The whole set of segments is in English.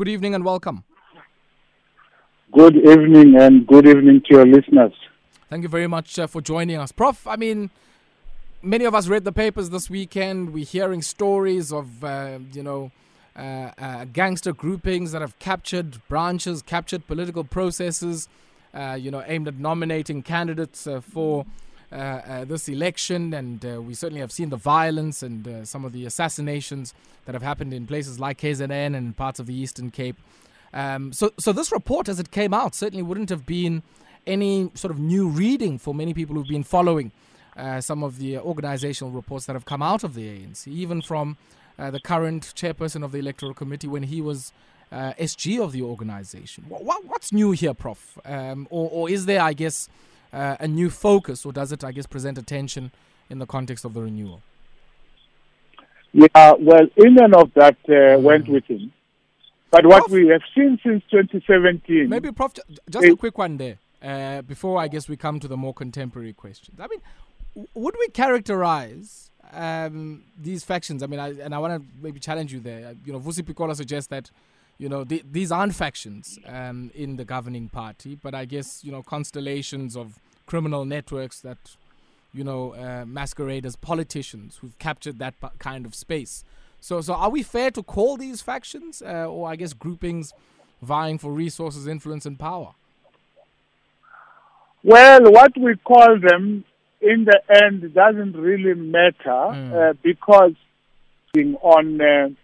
Good evening and welcome. Good evening and good evening to your listeners. Thank you very much for joining us. Prof, I mean, many of us read the papers this weekend. We're hearing stories of, gangster groupings that have captured branches, captured political processes, aimed at nominating candidates for this election. And we certainly have seen the violence and some of the assassinations that have happened in places like KZN and parts of the Eastern Cape. So this report, as it came out, certainly wouldn't have been any sort of new reading for many people who've been following some of the organizational reports that have come out of the ANC, even from the current chairperson of the Electoral Committee when he was SG of the organization. What's new here, Prof? Or is there, I guess, a new focus, or does it, I guess, present attention in the context of the renewal? Yeah, well, in and of that went with him. But what Prof, we have seen since 2017... Maybe, Prof, just a quick one there, before I guess we come to the more contemporary questions. I mean, would we characterize these factions? I mean, I want to maybe challenge you there. Vusi Pikolo suggests that, these aren't factions in the governing party, but I guess, constellations of criminal networks that, masquerade as politicians who've captured that kind of space. So are we fair to call these factions or, I guess, groupings vying for resources, influence, and power? Well, what we call them in the end doesn't really matter because on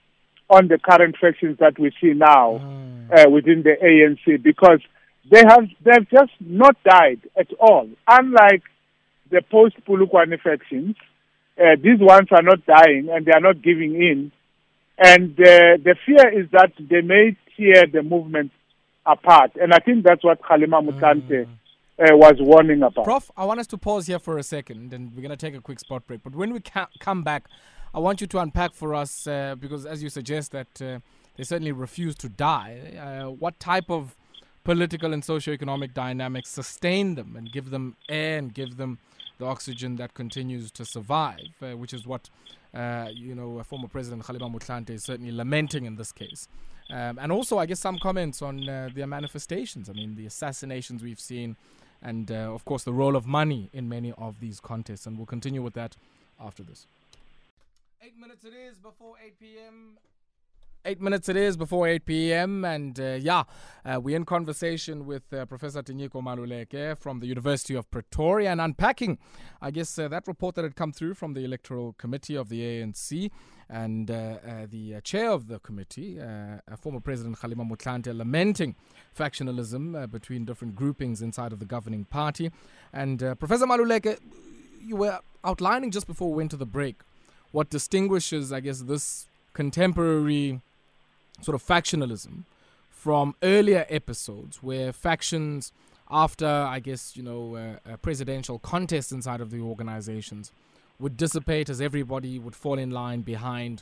the current factions that we see now within the ANC, because they've just not died at all. Unlike the post-Polokwane factions, these ones are not dying and they are not giving in. And the fear is that they may tear the movement apart. And I think that's what Kgalema Motlanthe was warning about. Prof, I want us to pause here for a second and we're going to take a quick spot break. But when we come back, I want you to unpack for us, because as you suggest that they certainly refuse to die, what type of political and socio-economic dynamics sustain them and give them air and give them the oxygen that continues to survive, which is what, former President Kgalema Motlanthe is certainly lamenting in this case. And also, I guess, some comments on their manifestations. I mean, the assassinations we've seen and, of course, the role of money in many of these contests. And we'll continue with that after this. 8 minutes it is before 8 p.m. 8 minutes it is before 8 p.m. And we're in conversation with Professor Tinyiko Maluleke from the University of Pretoria and unpacking, I guess, that report that had come through from the Electoral Committee of the ANC and the chair of the committee, former President Kgalema Motlanthe, lamenting factionalism between different groupings inside of the governing party. And Professor Maluleke, you were outlining just before we went to the break what distinguishes, I guess, this contemporary sort of factionalism from earlier episodes where factions after, I guess, presidential contests inside of the organizations would dissipate as everybody would fall in line behind,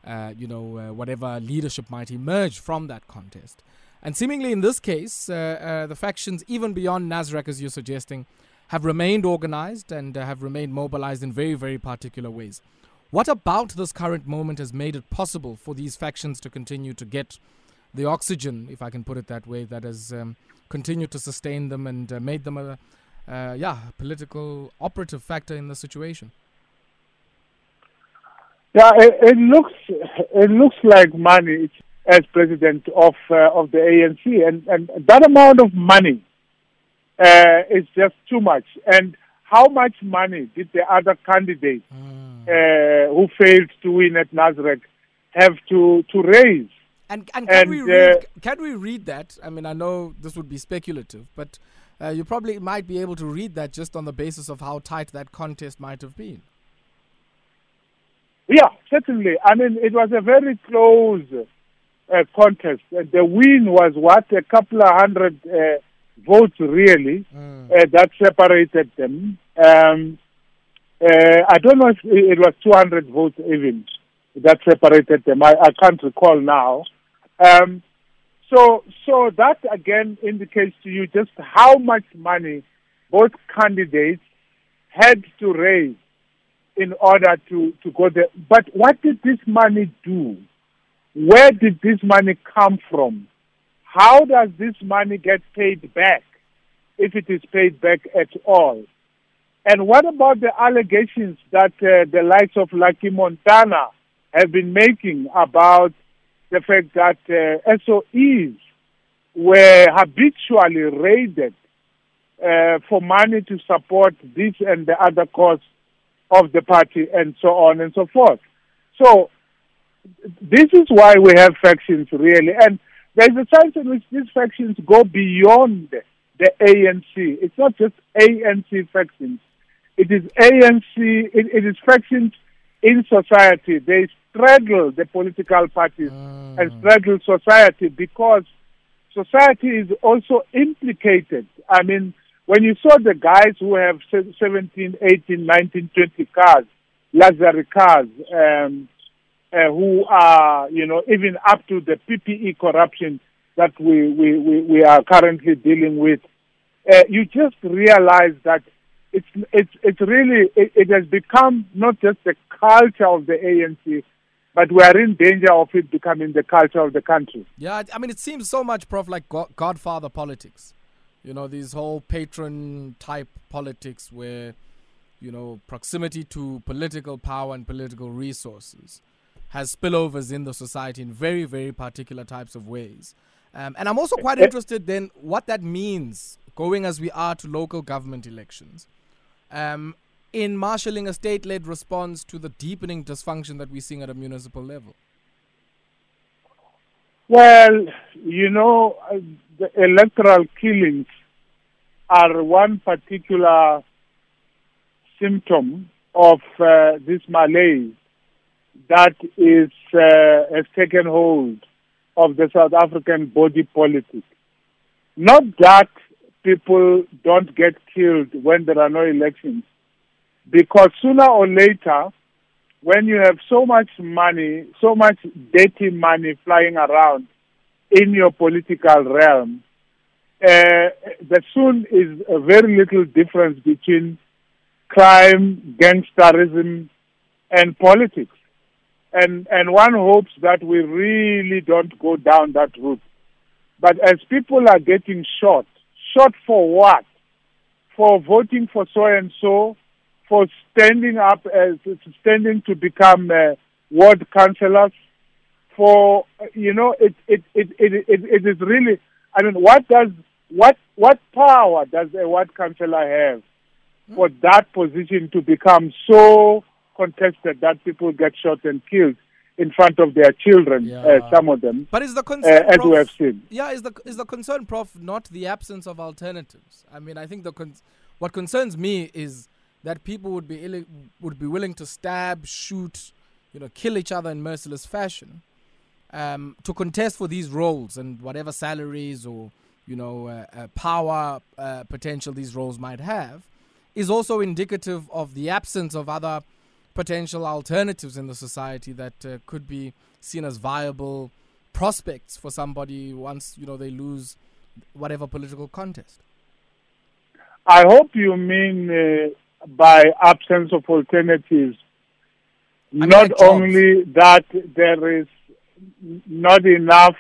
whatever leadership might emerge from that contest. And seemingly in this case, the factions, even beyond Nasrec, as you're suggesting, have remained organized and have remained mobilized in very, very particular ways. What about this current moment has made it possible for these factions to continue to get the oxygen, if I can put it that way, that has continued to sustain them and made them a political operative factor in the situation? Yeah, it looks like money as president of the ANC, and that amount of money is just too much. And how much money did the other candidates who failed to win at Nasrec have to raise? And can we read that? I mean, I know this would be speculative, but you probably might be able to read that just on the basis of how tight that contest might have been. Yeah, certainly. I mean, it was a very close contest. The win was a couple of hundred votes, really, that separated them. I don't know if it was 200 votes even that separated them. I can't recall now. So that again indicates to you just how much money both candidates had to raise in order to go there. But what did this money do where did this money come from? How does this money get paid back, if it is paid back at all? And what about the allegations that the likes of Lucky Montana have been making about the fact that SOEs were habitually raided for money to support this and the other cause of the party, and so on and so forth? So this is why we have factions, really. And there's a sense in which these factions go beyond the ANC. It's not just ANC factions. It is ANC, it is factions in society. They straddle the political parties and straddle society, because society is also implicated. I mean, when you saw the guys who have 17, 18, 19, 20 cars, luxury cars, who are, even up to the PPE corruption that we are currently dealing with, you just realize that it's really, it has become not just the culture of the ANC, but we are in danger of it becoming the culture of the country. Yeah, I mean, it seems so much, Prof, like Godfather politics. These whole patron type politics where, proximity to political power and political resources has spillovers in the society in very, very particular types of ways. And I'm also quite interested then what that means, going as we are to local government elections, in marshalling a state-led response to the deepening dysfunction that we're seeing at a municipal level. Well, the electoral killings are one particular symptom of this malaise that has taken hold of the South African body politic. Not that people don't get killed when there are no elections, because sooner or later, when you have so much money, so much dirty money flying around in your political realm, there soon is a very little difference between crime, gangsterism, and politics. And one hopes that we really don't go down that route. But as people are getting shot for what? For voting for so-and-so, for standing to become ward councillors, for, it is really, I mean, what power does a ward councillor have for that position to become so contested that people get shot and killed in front of their children, some of them. But is the concern, as Prof, we have seen? Yeah, is the concern, Prof, not the absence of alternatives? I mean, I think what concerns me is that people would be willing to stab, shoot, kill each other in merciless fashion, to contest for these roles and whatever salaries or power potential these roles might have, is also indicative of the absence of other potential alternatives in the society that could be seen as viable prospects for somebody once they lose whatever political contest. I hope you mean by absence of alternatives, not only that there is not enough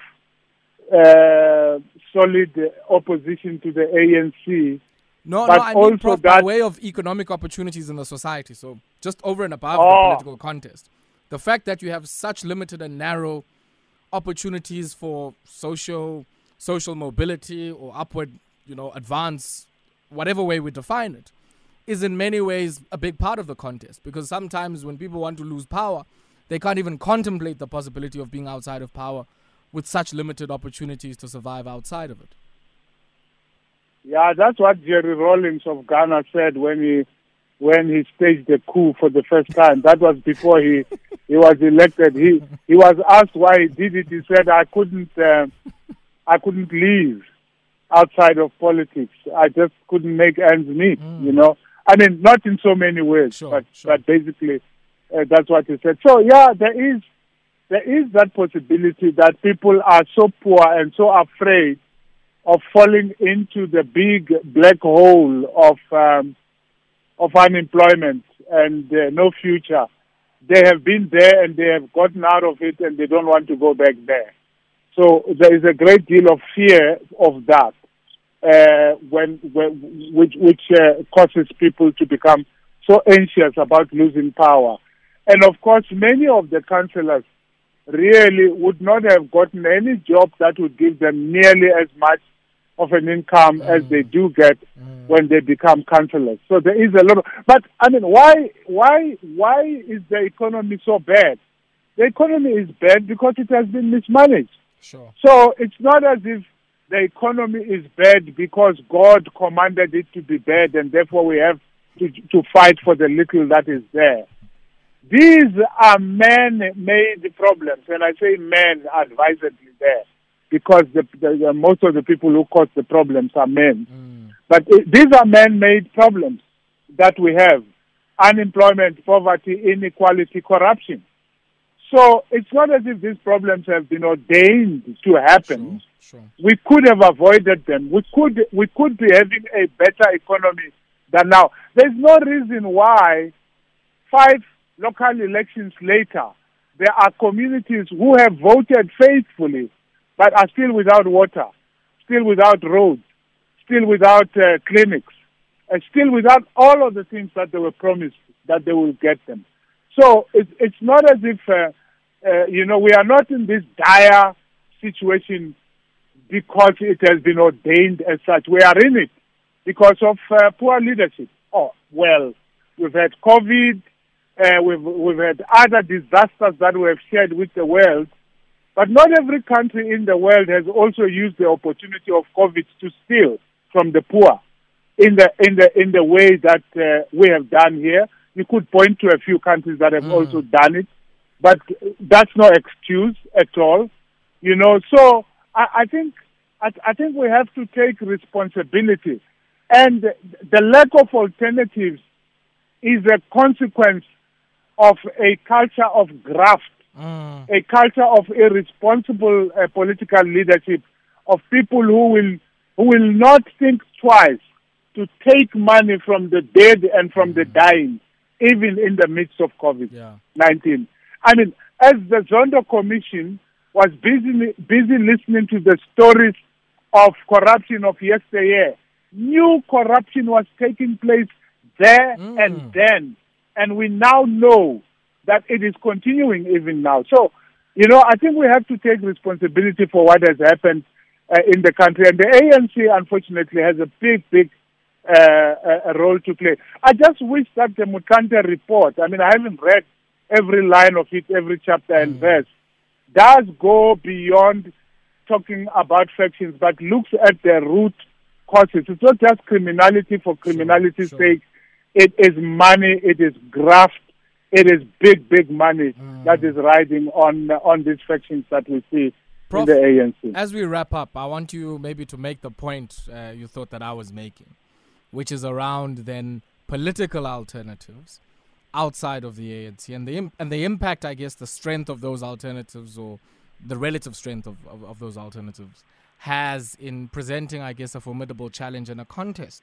solid opposition to the ANC. No, I mean, Prof, by way of economic opportunities in the society. So just over and above the political contest. The fact that you have such limited and narrow opportunities for social mobility or upward, advance, whatever way we define it, is in many ways a big part of the contest. Because sometimes when people want to lose power, they can't even contemplate the possibility of being outside of power with such limited opportunities to survive outside of it. Yeah, that's what Jerry Rawlings of Ghana said when he staged the coup for the first time. That was before he was elected. He was asked why he did it. He said, I couldn't live outside of politics. I just couldn't make ends meet, I mean, not in so many ways, but basically that's what he said. So, yeah, there is that possibility that people are so poor and so afraid of falling into the big black hole of unemployment and no future, they have been there and they have gotten out of it and they don't want to go back there. So there is a great deal of fear of that, which causes people to become so anxious about losing power. And of course, many of the councillors really would not have gotten any job that would give them nearly as much of an income as they do get when they become councillors. So there is a lot of, but I mean, why is the economy so bad? The economy is bad because it has been mismanaged. Sure. So it's not as if the economy is bad because God commanded it to be bad and therefore we have to fight for the little that is there. These are man-made problems, and I say men advisedly there, because the most of the people who cause the problems are men. But these are man-made problems that we have: unemployment, poverty, inequality, corruption. So it's not as if these problems have been ordained to happen. Sure. We could have avoided them. We could be having a better economy than now. There's no reason why 5 local elections later, there are communities who have voted faithfully but are still without water, still without roads, still without clinics, and still without all of the things that they were promised that they will get them. So it's not as if, we are not in this dire situation because it has been ordained as such. We are in it because of poor leadership. Oh, well, we've had COVID, we've had other disasters that we have shared with the world, but not every country in the world has also used the opportunity of COVID to steal from the poor in the way that we have done here. You could point to a few countries that have also done it, but that's no excuse at all. So I think we have to take responsibility, and the lack of alternatives is a consequence of a culture of graft, a culture of irresponsible political leadership, of people who will not think twice to take money from the dead and from the dying, even in the midst of COVID-19. I mean, as the Zondo Commission was busy listening to the stories of corruption of yesteryear, new corruption was taking place there and then. And we now know that it is continuing even now. So, I think we have to take responsibility for what has happened in the country. And the ANC, unfortunately, has a big a role to play. I just wish that the Mutante report, I mean, I haven't read every line of it, every chapter and verse, does go beyond talking about factions, but looks at the root causes. It's not just criminality for criminality's sake. It is money, it is graft, it is big money that is riding on these factions that we see Prof, in the ANC. As we wrap up, I want you maybe to make the point you thought that I was making, which is around then political alternatives outside of the ANC and the impact, I guess, the strength of those alternatives, or the relative strength of those alternatives, has in presenting, I guess, a formidable challenge and a contest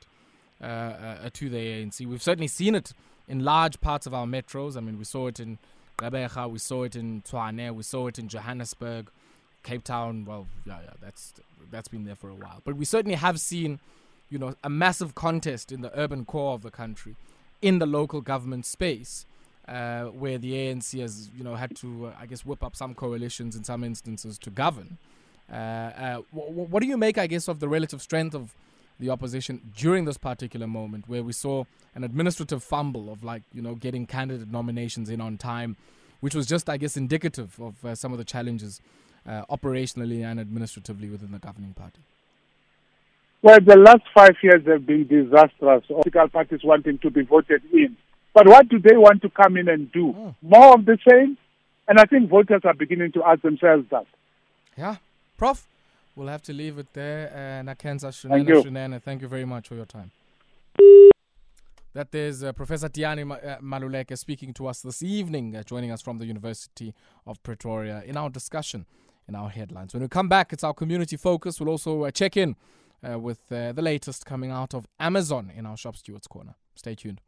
to the ANC. We've certainly seen it in large parts of our metros. I mean, we saw it in Gqeberha, we saw it in Tshwane, we saw it in Johannesburg, Cape Town. Well, that's been there for a while. But we certainly have seen, a massive contest in the urban core of the country, in the local government space, where the ANC has, had to, I guess, whip up some coalitions in some instances to govern. What do you make, I guess, of the relative strength of the opposition during this particular moment, where we saw an administrative fumble of getting candidate nominations in on time, which was just, I guess, indicative of some of the challenges operationally and administratively within the governing party? Well, the last 5 years have been disastrous. Political parties wanting to be voted in. But what do they want to come in and do? More of the same? And I think voters are beginning to ask themselves that. Yeah. Prof, we'll have to leave it there. Nakenza Shunene, thank you very much for your time. That is Professor Tiani Maluleke speaking to us this evening, joining us from the University of Pretoria in our discussion, in our headlines. When we come back, it's our community focus. We'll also check in with the latest coming out of Amazon in our Shop Stewards Corner. Stay tuned.